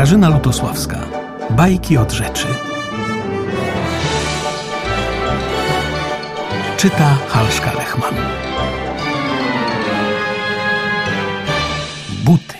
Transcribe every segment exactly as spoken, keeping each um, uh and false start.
Grażyna Lutosławska. Bajki od rzeczy. Czyta Halszka Lechman. Buty.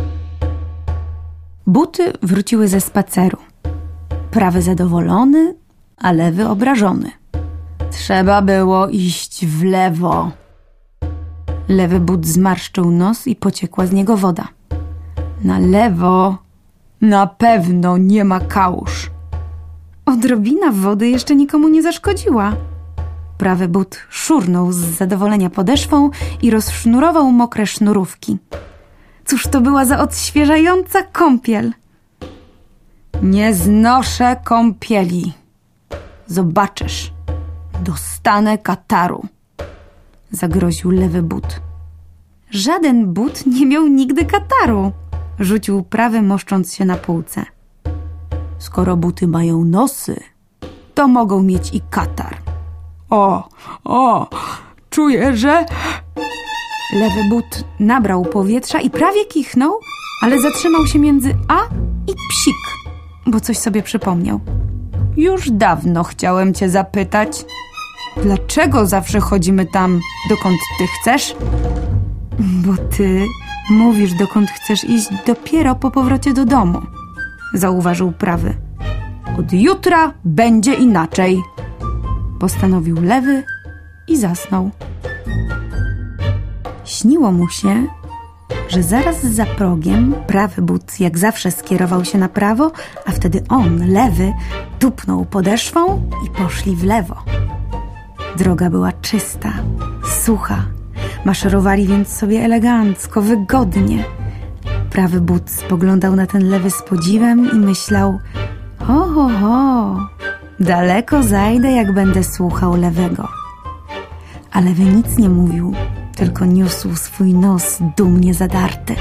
Buty wróciły ze spaceru. Prawy zadowolony, a lewy obrażony. Trzeba było iść w lewo. Lewy but zmarszczył nos i pociekła z niego woda. Na lewo na pewno nie ma kałuż. Odrobina wody jeszcze nikomu nie zaszkodziła. Prawy but szurnął z zadowolenia podeszwą i rozsznurował mokre sznurówki. Cóż to była za odświeżająca kąpiel? Nie znoszę kąpieli. Zobaczysz, dostanę kataru, zagroził lewy but. Żaden but nie miał nigdy kataru, rzucił prawy, moszcząc się na półce. Skoro buty mają nosy, to mogą mieć i katar. O, o, czuję, że... Lewy but nabrał powietrza i prawie kichnął, ale zatrzymał się między A i psik, bo coś sobie przypomniał. Już dawno chciałem cię zapytać, dlaczego zawsze chodzimy tam, dokąd ty chcesz? Bo ty mówisz, dokąd chcesz iść dopiero po powrocie do domu, zauważył prawy. Od jutra będzie inaczej, postanowił lewy i zasnął. Śniło mu się, że zaraz za progiem prawy but jak zawsze skierował się na prawo, a wtedy on, lewy, tupnął podeszwą i poszli w lewo. Droga była czysta, sucha. Maszerowali więc sobie elegancko, wygodnie. Prawy but spoglądał na ten lewy z podziwem i myślał: ho, ho, ho, daleko zajdę, jak będę słuchał lewego. A lewy nic nie mówił, tylko niósł swój nos dumnie zadarty.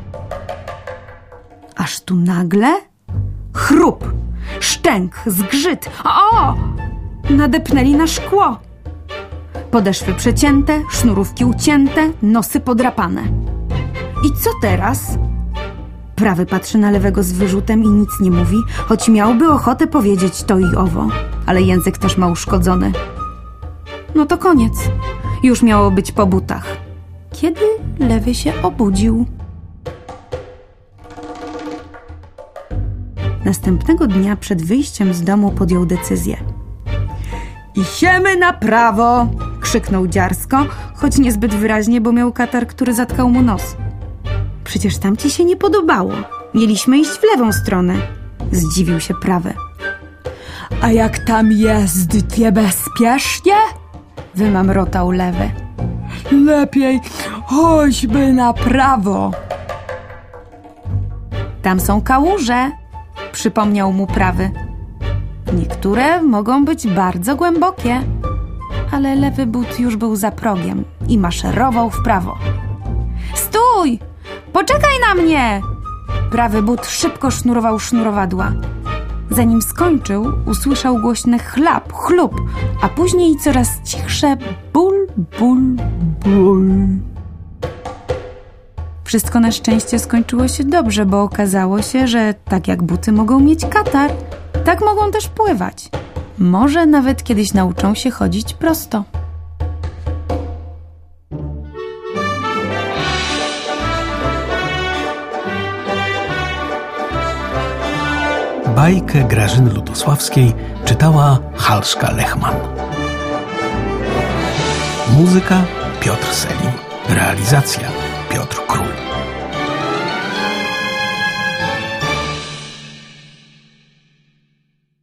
Aż tu nagle chrup, szczęk, zgrzyt. O! Nadepnęli na szkło. Podeszwy przecięte, sznurówki ucięte, nosy podrapane. I co teraz? Prawy patrzy na lewego z wyrzutem i nic nie mówi, choć miałby ochotę powiedzieć to i owo, ale język też ma uszkodzony. No to koniec. Już miało być po butach. Kiedy lewy się obudził? Następnego dnia przed wyjściem z domu podjął decyzję. Idziemy na prawo! Krzyknął dziarsko, choć niezbyt wyraźnie, bo miał katar, który zatkał mu nos. Przecież tam ci się nie podobało. Mieliśmy iść w lewą stronę. Zdziwił się prawy. A jak tam jest niebezpiecznie? Wymamrotał lewy. Lepiej chodźmy na prawo. Tam są kałuże, przypomniał mu prawy. Niektóre mogą być bardzo głębokie, ale lewy but już był za progiem i maszerował w prawo. Stój! Poczekaj na mnie! Prawy but szybko sznurował sznurowadła. Zanim skończył, usłyszał głośny chlap, chlup, a później coraz cichsze ból, ból, ból. Wszystko na szczęście skończyło się dobrze, bo okazało się, że tak jak buty mogą mieć katar, tak mogą też pływać. Może nawet kiedyś nauczą się chodzić prosto. Bajkę Grażyny Lutosławskiej czytała Halszka Lechman. Muzyka Piotr Selim. Realizacja